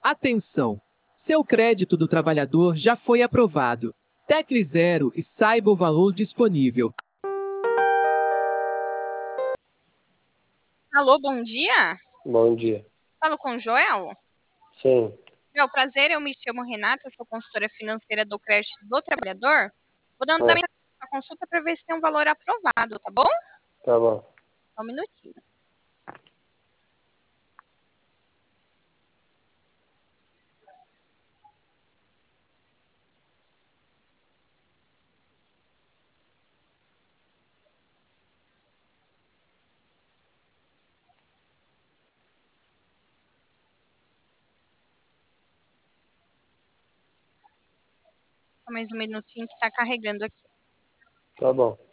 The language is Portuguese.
Atenção! Seu crédito do trabalhador já foi aprovado. Tecle 0 e saiba o valor disponível. Alô, bom dia. Bom dia. Falo com o Joel. Sim, Joel, prazer, eu me chamo Renata, eu sou consultora financeira do crédito do trabalhador. Vou dar ah, a consulta para ver se tem um valor aprovado, tá bom? tá bom. Só um minutinho. Só mais um minutinho que está carregando aqui. Tá bom.